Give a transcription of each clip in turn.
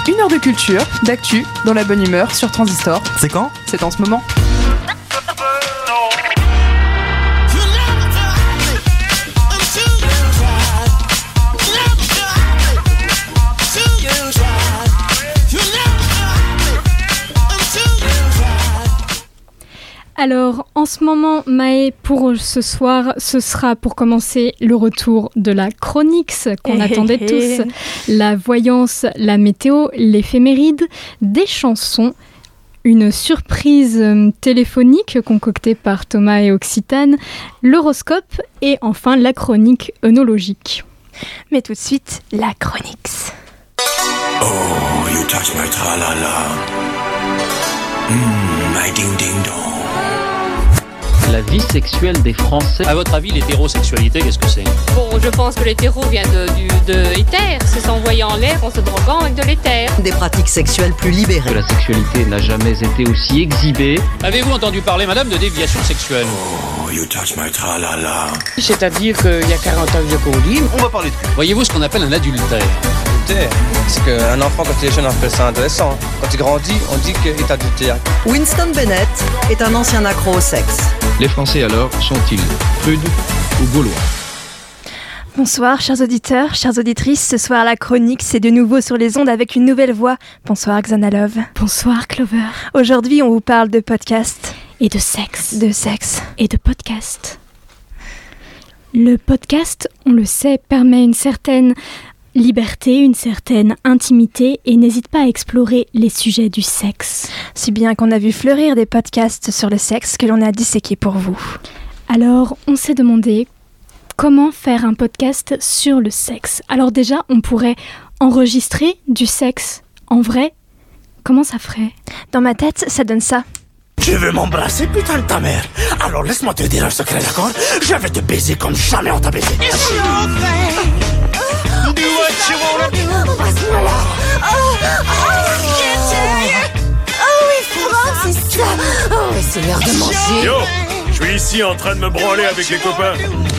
1 heure de culture, d'actu, dans la bonne humeur sur Transistor. C'est quand ? C'est en ce moment. Alors, en ce moment, Maë, pour ce soir, ce sera pour commencer le retour de la Chronix qu'on attendait tous. La voyance, la météo, l'éphéméride, des chansons, une surprise téléphonique concoctée par Thomas et Occitane, l'horoscope et enfin la chronique œnologique. Mais tout de suite, la Chronix. Oh, you touch my tra-la-la. My ding-ding-dong. La vie sexuelle des Français. À votre avis, l'hétérosexualité, qu'est-ce que c'est ? Bon, je pense que l'hétéro vient de éther, c'est s'envoyer en l'air en se droguant avec de l'éther. Des pratiques sexuelles plus libérées. Que la sexualité n'a jamais été aussi exhibée. Avez-vous entendu parler, madame, de déviation sexuelle ? Oh, you touch my tra-la-la. C'est-à-dire qu'il y a 40 ans que je conduis. On va parler de cul. Voyez-vous ce qu'on appelle un adultère ? Parce qu'un enfant, quand il est jeune, on appelle ça un adolescent. Quand il grandit, on dit qu'il est adultère. Winston Bennett est un ancien accro au sexe. Les Français alors sont-ils prudes ou gaulois ? Bonsoir chers auditeurs, chères auditrices, ce soir la chronique c'est de nouveau sur les ondes avec une nouvelle voix. Bonsoir Xanalove. Bonsoir Clover. Aujourd'hui on vous parle de podcast. Et de sexe. De sexe. Et de podcast. Le podcast, on le sait, permet une certaine liberté, une certaine intimité et n'hésite pas à explorer les sujets du sexe. Si bien qu'on a vu fleurir des podcasts sur le sexe que l'on a disséqués pour vous. Alors, on s'est demandé comment faire un podcast sur le sexe. Alors déjà, on pourrait enregistrer du sexe. En vrai, comment ça ferait ? Dans ma tête, ça donne ça. Tu veux m'embrasser, putain de ta mère ? Alors laisse-moi te dire un secret, d'accord ? Je vais te baiser comme jamais on t'a baisé. C'est ça. Oh, c'est l'heure de manger. Yo, je suis ici en train de me branler avec les copains.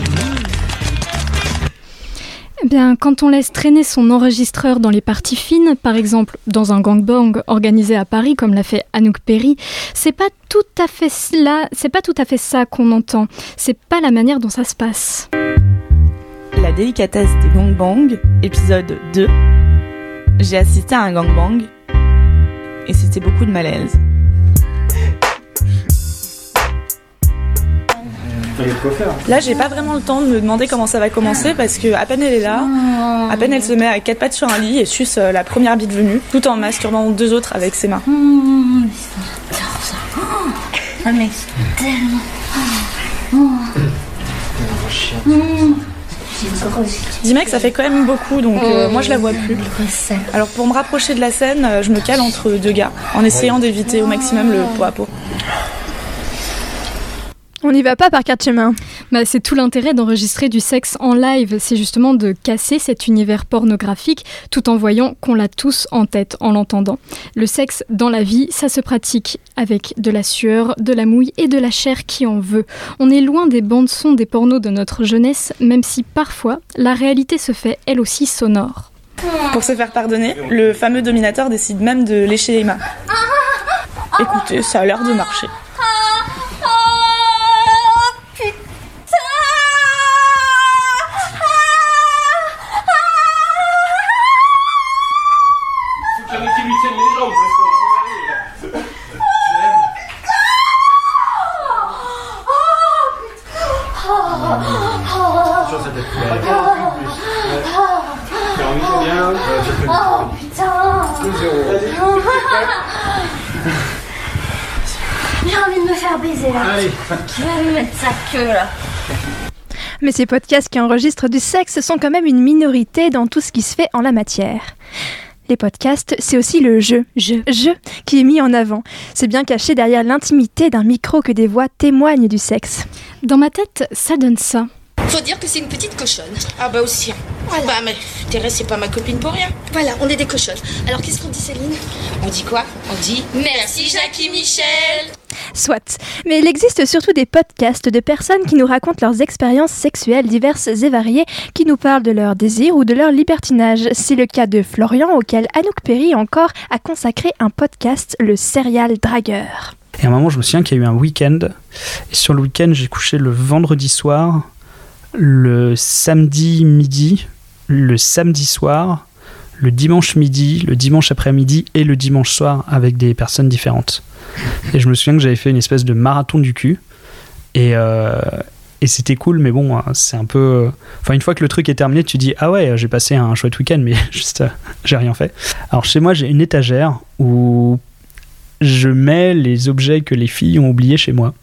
Eh bien, quand on laisse traîner son enregistreur dans les parties fines, par exemple dans un gangbang organisé à Paris, comme l'a fait Anouk Perry, c'est pas tout à fait ça qu'on entend. C'est pas la manière dont ça se passe. La délicatesse des gangbangs, épisode 2. J'ai assisté à un gangbang et c'était beaucoup de malaise. Là, j'ai pas vraiment le temps de me demander comment ça va commencer parce que à peine elle est là, à peine elle se met à 4 pattes sur un lit et suce la première bite venue, tout en masturbant 2 autres avec ses mains. Ah mais c'est tellement... Dis mec, ça fait quand même beaucoup, donc moi je la vois plus. Alors pour me rapprocher de la scène, je me cale entre 2 gars en essayant d'éviter au maximum le pot à pot. On n'y va pas par 4 chemins. Bah, c'est tout l'intérêt d'enregistrer du sexe en live, c'est justement de casser cet univers pornographique tout en voyant qu'on l'a tous en tête en l'entendant. Le sexe dans la vie, ça se pratique avec de la sueur, de la mouille et de la chair qui en veut. On est loin des bandes-sons des pornos de notre jeunesse, même si parfois la réalité se fait elle aussi sonore. Pour se faire pardonner, le fameux dominateur décide même de lécher les mains. Écoutez, ça a l'air de marcher. J'ai envie de me faire baiser là. Allez. Qui va me mettre sa queue là. Mais ces podcasts qui enregistrent du sexe sont quand même une minorité dans tout ce qui se fait en la matière. Les podcasts, c'est aussi le jeu qui est mis en avant. C'est bien caché derrière l'intimité d'un micro que des voix témoignent du sexe. Dans ma tête, ça donne ça. Faut dire que c'est une petite cochonne. Ah bah aussi. Voilà. Bah mais Thérèse, c'est pas ma copine pour rien. Voilà, on est des cochonnes. Alors qu'est-ce qu'on dit, Céline? On dit quoi? On dit merci Jackie Michel. Soit. Mais il existe surtout des podcasts de personnes qui nous racontent leurs expériences sexuelles diverses et variées, qui nous parlent de leurs désirs ou de leur libertinage. C'est le cas de Florian, auquel Anouk Perry encore a consacré un podcast, le Serial Dragueur. Et à un moment, je me souviens qu'il y a eu un week-end. Et sur le week-end, j'ai couché le vendredi soir, le samedi midi, le samedi soir, le dimanche midi, le dimanche après-midi et le dimanche soir avec des personnes différentes. Et je me souviens que j'avais fait une espèce de marathon du cul. Et c'était cool, mais bon, c'est un peu... Enfin, une fois que le truc est terminé, tu dis « Ah ouais, j'ai passé un chouette week-end, mais juste, j'ai rien fait. » Alors, chez moi, j'ai une étagère où je mets les objets que les filles ont oubliés chez moi.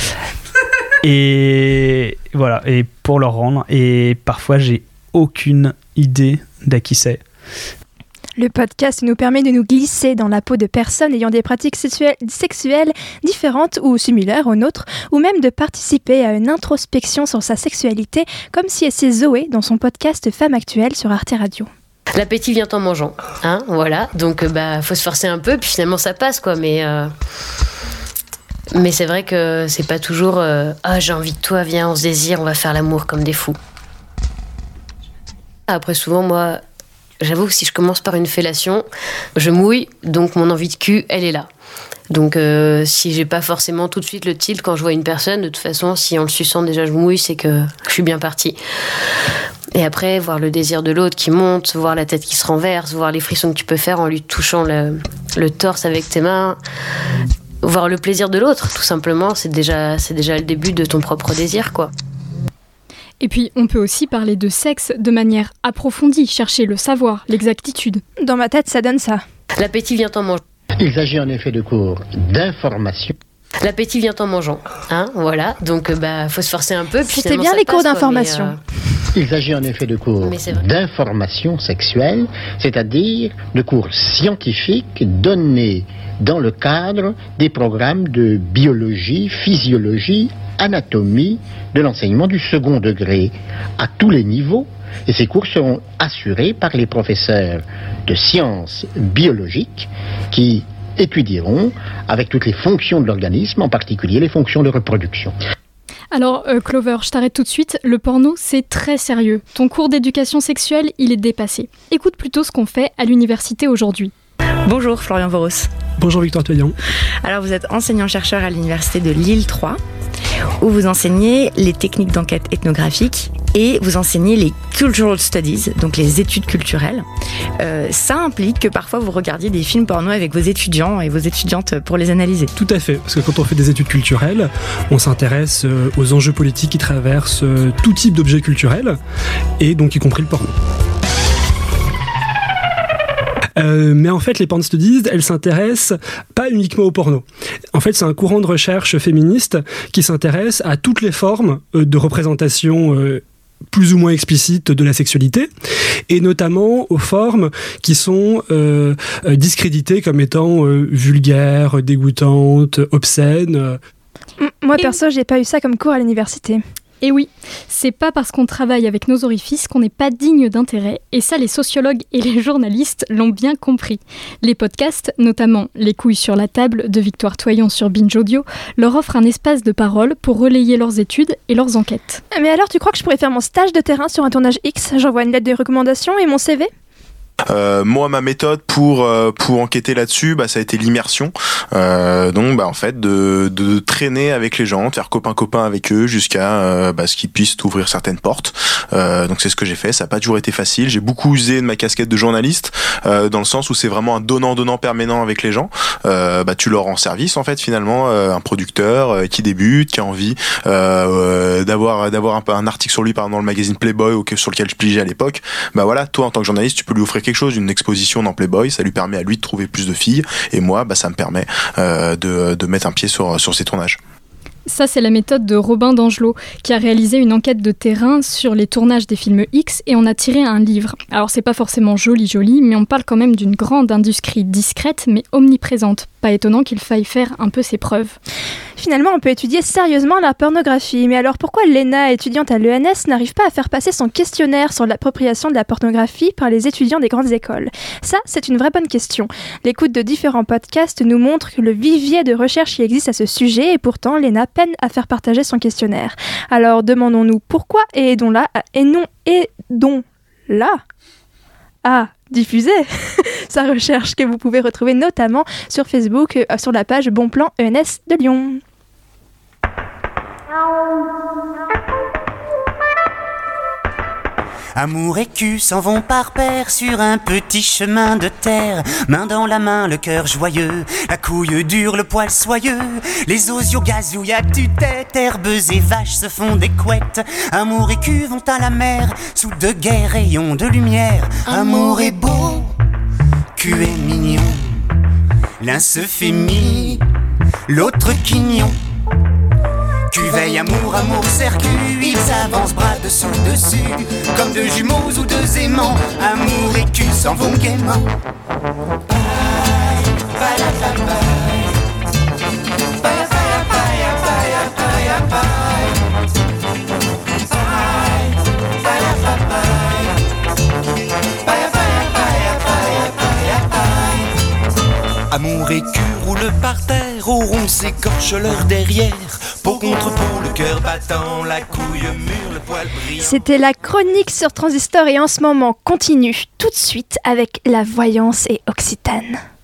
Et voilà, et pour leur rendre. Et parfois, j'ai aucune idée d'à qui c'est. Le podcast nous permet de nous glisser dans la peau de personnes ayant des pratiques sexuelles différentes ou similaires aux nôtres, ou même de participer à une introspection sur sa sexualité, comme si c'est Zoé dans son podcast Femme Actuelle sur Arte Radio. L'appétit vient en mangeant, hein, voilà. Donc, faut se forcer un peu, puis finalement ça passe, quoi. Mais c'est vrai que c'est pas toujours j'ai envie de toi, viens, on se désire, on va faire l'amour comme des fous. Après, souvent, moi, j'avoue que si je commence par une fellation, je mouille, donc mon envie de cul, elle est là. Donc si j'ai pas forcément tout de suite le tilt quand je vois une personne, de toute façon, si en le suçant déjà je mouille, c'est que je suis bien partie. Et après, voir le désir de l'autre qui monte, voir la tête qui se renverse, voir les frissons que tu peux faire en lui touchant le torse avec tes mains, voir le plaisir de l'autre, tout simplement, c'est déjà le début de ton propre désir, quoi. Et puis, on peut aussi parler de sexe de manière approfondie, chercher le savoir, l'exactitude. Dans ma tête, ça donne ça. L'appétit vient en mangeant. Il s'agit en effet de cours d'information. L'appétit vient en mangeant, hein, voilà. Donc, faut se forcer un peu. Puis c'était bien les cours d'information. Il s'agit en effet de cours d'information sexuelle, c'est-à-dire de cours scientifiques donnés dans le cadre des programmes de biologie, physiologie, anatomie, de l'enseignement du second degré, à tous les niveaux. Et ces cours seront assurés par les professeurs de sciences biologiques qui étudieront avec toutes les fonctions de l'organisme, en particulier les fonctions de reproduction. Alors, Clover, je t'arrête tout de suite. Le porno, c'est très sérieux. Ton cours d'éducation sexuelle, il est dépassé. Écoute plutôt ce qu'on fait à l'université aujourd'hui. Bonjour, Florian Voros. Bonjour, Victoire Toyon. Alors, vous êtes enseignant-chercheur à l'université de Lille 3, où vous enseignez les techniques d'enquête ethnographique et vous enseignez les cultural studies, donc les études culturelles. Ça implique que parfois vous regardiez des films porno avec vos étudiants et vos étudiantes pour les analyser. Tout à fait, parce que quand on fait des études culturelles, on s'intéresse aux enjeux politiques qui traversent tout type d'objets culturels, et donc y compris le porno. Mais en fait, les porn studies, elles s'intéressent pas uniquement au porno. En fait, c'est un courant de recherche féministe qui s'intéresse à toutes les formes de représentation plus ou moins explicites de la sexualité, et notamment aux formes qui sont discréditées comme étant vulgaires, dégoûtantes, obscènes. Moi, perso, j'ai pas eu ça comme cours à l'université. Et oui, c'est pas parce qu'on travaille avec nos orifices qu'on n'est pas digne d'intérêt, et ça les sociologues et les journalistes l'ont bien compris. Les podcasts, notamment Les couilles sur la table de Victoire Toyon sur Binge Audio, leur offrent un espace de parole pour relayer leurs études et leurs enquêtes. Mais alors tu crois que je pourrais faire mon stage de terrain sur un tournage X ? J'envoie une lettre de recommandation et mon CV ? Moi, ma méthode pour enquêter là-dessus, ça a été l'immersion. Donc, en fait, de traîner avec les gens, de faire copain avec eux jusqu'à ce qu'ils puissent t'ouvrir certaines portes. Donc, c'est ce que j'ai fait. Ça n'a pas toujours été facile. J'ai beaucoup usé de ma casquette de journaliste, dans le sens où c'est vraiment un donnant permanent avec les gens. Tu leur rends service en fait finalement. Un producteur qui débute, qui a envie d'avoir un article sur lui, par exemple dans le magazine Playboy ou sur lequel je pigeais à l'époque. Voilà, toi en tant que journaliste, tu peux lui offrir quelque chose, une exposition dans Playboy, ça lui permet à lui de trouver plus de filles, et moi, ça me permet de mettre un pied sur ces tournages. Ça, c'est la méthode de Robin d'Angelot, qui a réalisé une enquête de terrain sur les tournages des films X et on a tiré un livre. Alors, c'est pas forcément joli, mais on parle quand même d'une grande industrie discrète mais omniprésente. Pas étonnant qu'il faille faire un peu ses preuves. Finalement, on peut étudier sérieusement la pornographie. Mais alors pourquoi Léna, étudiante à l'ENS, n'arrive pas à faire passer son questionnaire sur l'appropriation de la pornographie par les étudiants des grandes écoles? Ça, c'est une vraie bonne question. L'écoute de différents podcasts nous montre que le vivier de recherche qui existe à ce sujet et pourtant Léna peine à faire partager son questionnaire. Alors demandons-nous pourquoi et aidons-la à diffuser sa recherche que vous pouvez retrouver notamment sur Facebook sur la page Bon Plan ENS de Lyon. Amour et cul s'en vont par paire sur un petit chemin de terre. Main dans la main, le cœur joyeux, la couille dure, le poil soyeux. Les osios gazouillent à tue-tête, herbes et vaches se font des couettes. Amour et cul vont à la mer, sous de gais rayons de lumière. Amour est beau, cul est mignon. L'un se fait mi, l'autre quignon. Veille, amour, amour, cercu, ils avancent bras dessous, dessus, comme deux jumeaux ou deux aimants. Amour et cul s'en vont gaiement. Amour et cul roulent par terre, au rond s'écorche leur derrière. Peau contre peau, le cœur battant, la couille mûre, le poil brillant. C'était la chronique sur Transistor et en ce moment continue tout de suite avec la voyance et Occitane.